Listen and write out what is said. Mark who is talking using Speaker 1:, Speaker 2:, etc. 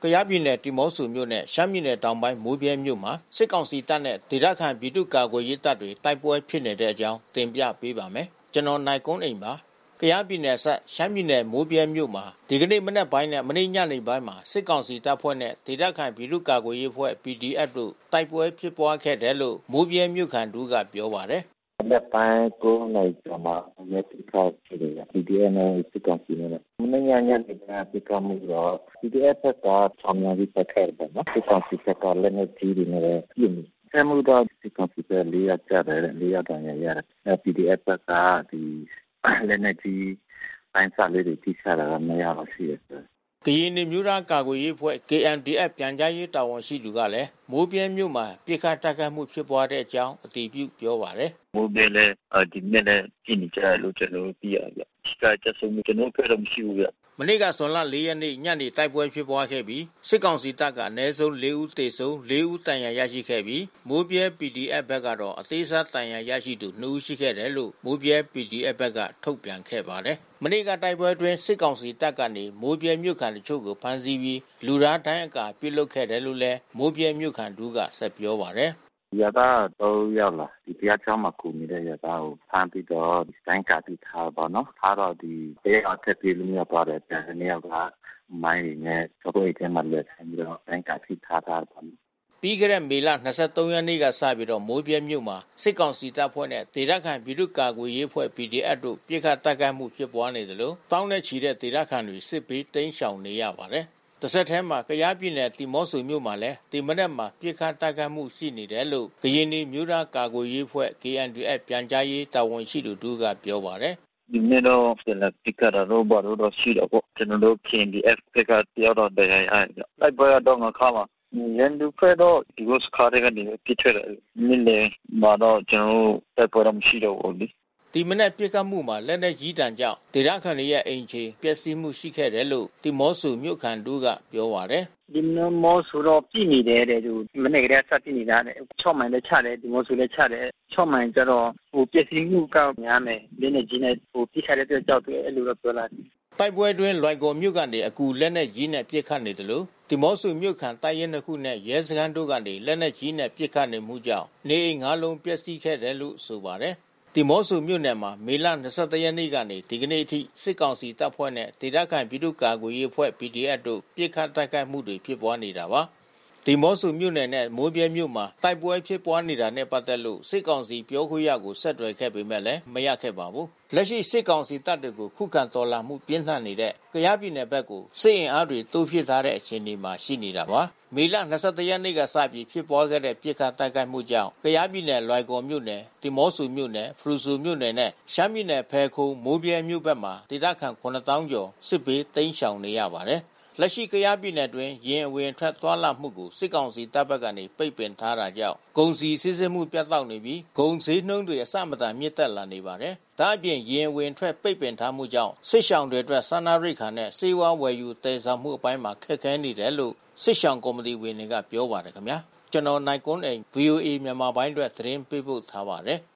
Speaker 1: ကယားပြည်နယ်ဒီမော့ဆိုမြို့နဲ့ရှမ်းပြည်နယ်တောင်ပိုင်းမိုးဗြဲမြို့မှာစစ်ကောင်စီတပ်နဲ့ဒေသခံပြည်သူ့ကာကွယ်ရေးတပ်တွေတိုက်ပွဲဖြစ်နေတဲ့အကြောင်းတင်ပြပေးပါမယ်။ကျွန်တော်နိုင်ကွန်းအိန်ပါ။ကယားပြည်နယ်ဆက်ရှမ်းပြည်နယ်မိုးဗြဲမြို့မှာဒီကနေ့မနက်ပိုင်းနဲ့မနေ့ညနေပိုင်းမှာစစ်ကောင်စီတပ်ဖွဲ့နဲ့ဒေသခံပြည်သူ့ကာကွယ်ရေးအဖွဲ့ PDF တို့တိုက်ပွဲဖြစ်ပွားခဲ့တယ်လို့မိုးဗြဲမြို့ခံတို့ကပြောပါတယ်
Speaker 2: ။လက်ပိုင်းကိုနိုင်ကြမှာမြေတိခါဖြစ်တယ်။ PDF နဲ့စစ်ကောင်စီနဲ့မနေ့ညနေကပြကမှုတော့ PDF ကဆောင်ရပြီးပတ်ခဲ့တယ်နော်။စစ်ကောင်စီကလည်းနဲ့ကြီးတွေနဲ့ပြင်ဆမှုတော့စစ်ကောင်စီကလေးရကြတယ်လေးရတန်ရရတယ်။ PDF ကဒီလည်းနဲ့ကြီးတိုင်းစားလေးတွေတိချတာမရတော့ရှိတယ်
Speaker 1: ကရင်မျိုးသားကာကွယ်ရေးအဖွဲ့ KNDF ပြန်ကြားရေးတာဝန်ရှိသူကလည်းမိုးပြဲမြို့မှာပြစ်ခတ်တိုက်ခိုက်မှုဖြစ်ပွားတဲ့အကြောင်းအတည်ပြုပြောပါတယ်
Speaker 3: ။မိုးပြဲလည်းဒီနေ့လည်းပြည်နေကြလို့ကျွန်တော်သိရဗျ။ဒီကကျဆုံးမှုကျွန်တော်ဖက်တော့မရှိဘူးဗျ
Speaker 1: ။မနေ့ကဇွန်လ4ရက်နေ့ညနေတိုက်ပွဲဖြစ်ပွားခဲ့ပြီးစစ်ကောင်စီတပ်ကအနည်းဆုံး4ဦးသေဆုံး4ဦးတန်ရာရရှိခဲ့ပြီးမိုးပြဲ PDF ဘက်ကတော့အသေးစားတန်ရာရရှိသူ2ဦးရှိခဲ့တယ်လို့မိုးပြဲ PDF ဘက်ကထုတ်ပြန်ခဲ့ပါတယ်။မနေ့ကတိုက်ပွဲအတွင်းစစ်ကောင်စီတပ်ကနေမိုးပြဲမြို့ခံတို့ကိုဖမ်းဆီးပြီးလူသားတိုင်းအကာပြုလုပ်ခဲ့တယ်လို့လည်းမိုးပြဲမြို့ခံတို့ကဆက်ပြောပါတယ်
Speaker 2: ။ရတာတော့ရောက်လာဒီတရားချောင်းမှာကူနေတဲ့ရတာကိုဖမ်းပြီးတော့တိုင်းကတိထားပါတော့ထားတော့ဒီတရားထက်ပြေးလို့ရပါတယ်တနေ့ကမိုင်းနဲ့တော့အိတ်ထဲမှာလက်ဆင်းပြီးတော့တိုင်းကတိထားတာပါ
Speaker 1: ပြီးခဲ့တဲ့မေလ23ရက်နေ့ကစပြီးတော့မိုးပြဲမြို့မှာစစ်ကောင်စီတပ်ဖွဲ့နဲ့ဒေသခံပြည်သူ့ကာကွယ်ရေးအဖွဲ့ PDF တို့ပြစ်ခတ်တိုက်ခိုက်မှုဖြစ်ပွားနေတယ်လို့တောင်းနဲ့ချီတဲ့ဒေသခံတွေစစ်ဘေးတိမ်းရှောင်နေရပါတယ်။တစ်ဆက်တည်းမှာကယားပြည်နယ်ဒီမော့ဆိုမြို့မှာလည်းဒီမနက်မှာပြစ်ခတ်တိုက်ခိုက်မှုရှိနေတယ်လို့ကရင်မျိုးသားကာကွယ်ရေးအဖွဲ့ KNDF ပြန်ကြားရေးတာဝန်ရှိသူတို့ကပြောပါတယ်
Speaker 3: ဒီနေ့တော့ပြန်လာပြစ်ခတ်တော့ဘာလို့ရှိတော့ကျွန်တော်တို့ KNDF ကတယောက်တော့တရားရလိုက်ပွဲတော့ငါခါမှာရန်သူဖက်တော့ဒီကိုစခါတွေကနေပြစ်ထွက်တယ်မိလေမာတော့ကျွန်တော်တက်ပေါ်တော့မရှိတော့ဘူးလေ
Speaker 1: ဒီမနေ့ပြစ်ခတ်မှုမှာလက်နက်ကြီးတံကြောင့်ဒေသခံတွေရဲ့အိမ်ခြေပျက်စီးမှုရှိခဲ့တယ်လို့ဒီမော့ဆိုမြို့ခံတို့ကပြောပါတယ်
Speaker 4: ဒီမော့ဆိုတော့ပြည်နေတယ်တဲ့သူမနေ့ကတည်းကစတင်နေတာတဲ့6မိုင်လည်းချတယ်ဒီမော့ဆိုလည်းချတယ်6မိုင်ကျတော့ပျက်စီးမှုကများမယ်လက်နက်ကြီးနဲ့ပြစ်ခတ်တဲ့အတွက်ကြောက်တယ်အဲ့လိုတော့ပြောလာတယ်
Speaker 1: တိုက်ပွဲတွင်လွိုင်ကော်မြို့ကနေအကူလက်နက်ကြီးနဲ့ပစ်ခတ်နေတယ်လို့ဒီမော့ဆိုမြို့ခံတိုက်ရဲနှစ်ခုနဲ့ရဲစခန်းတို့ကနေလက်နက်ကြီးနဲ့ပစ်ခတ်နေမှုကြောင့်နေအိမ်၅လုံးပျက်စီးခဲ့တယ်လို့ဆိုပါတယ်ဒီမော့ဆိုမြို့နယ်မှာမေလ23ရက်နေ့ကနေဒီကနေ့အထိစစ်ကောင်စီတပ်ဖွဲ့နဲ့ဒေသခံပြည်သူ့ကာကွယ်ရေးအဖွဲ့ PDF တို့ပစ်ခတ်တိုက်ခိုက်မှုတွေဖြစ်ပွားနေတာပါဒီမော့ဆိုမြို့နယ်နဲ့မိုးပြဲမြို့မှာတိုက်ပွဲဖြစ်ပွားနေတာနဲ့ပတ်သက်လို့စစ်ကောင်စီပြောခွင့်ရကိုဆက်သွယ်ခဲ့ပေမဲ့လည်းမရခဲ့ပါဘူးလက်ရှိစစ်ကောင်စီတပ်တွေကိုခုခံတော်လှန်မှုပြင်းထန်နေတဲ့ကယားပြည်နယ်ဘက်ကိုစစ်အင်အားတွေတိုးပြစ်ထားတဲ့အခြေအနေမှာရှိနေတာပါမေလ23ရက်နေ့ကစပြီးဖြစ်ပွားခဲ့တဲ့ပြစ်ခတ်တိုက်ခိုက်မှုကြောင့်ကယားပြည်နယ်လွိုင်ကော်မြို့နယ်ဒီမော့ဆိုမြို့နယ်ဖရူဆိုမြို့နယ်နဲ့ရှမ်းပြည်နယ်ဖဲခုံမိုးပြဲမြို့ဘက်မှာဒေသခံ9000ကျော်စစ်ဘေးတိမ်းရှောင်နေရပါတယ်လက်ရှိကယားပြည်နယ်တွင်ရင်အဝင်ထွက်သွားလာမှုကိုစစ်ကောင်စီတပ်ဘက်ကနေပိတ်ပင်ထားတာကြောင့်ကုန်စည်စစ်ဆေးမှုပြတ်တောက်နေပြီးကုန်စည်နှုန်းတွေအဆမတန်မြင့်တက်လာနေပါတယ်။ဒါအပြင်ရင်အဝင်ထွက်ပိတ်ပင်ထားမှုကြောင့်စစ်ရှောင်တွေအတွက်စားနပ်ရိက္ခာနဲ့ဆေးဝါးဝယ်ယူတည်ဆောင်မှုအပိုင်းမှာခက်ခဲနေတယ်လို့စစ်ရှောင်ကော်မတီဝင်တွေကပြောပါတယ်ခင်ဗျာ။ကျွန်တော်နိုင်ကွန်းအိန် VOA မြန်မာပိုင်းအတွက်သတင်းပေးပို့ထားပါတယ်။